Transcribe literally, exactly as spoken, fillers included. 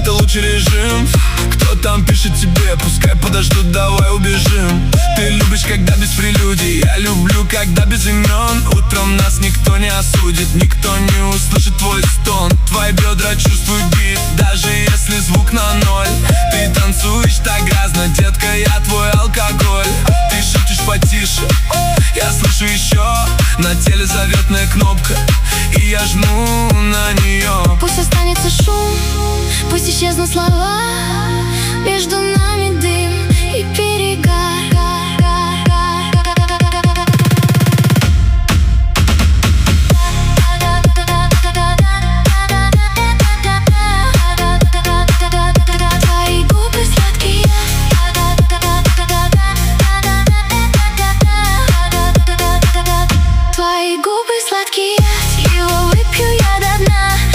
это лучший режим. Кто там пишет тебе, пускай подождут, давай убежим. Ты любишь, когда без прелюдий, я люблю, когда без имен. Утром нас никто не осудит, никто не услышит твой стон. Твои бедра чувствуют бит, даже если звук на ноль. Ты танцуешь так грязно, детка, я твой алкоголь. Ты шепчешь потише, я слышу еще. На теле заветная кнопка, и я жму на нее. Пусть останется шум, пусть исчезнут слова.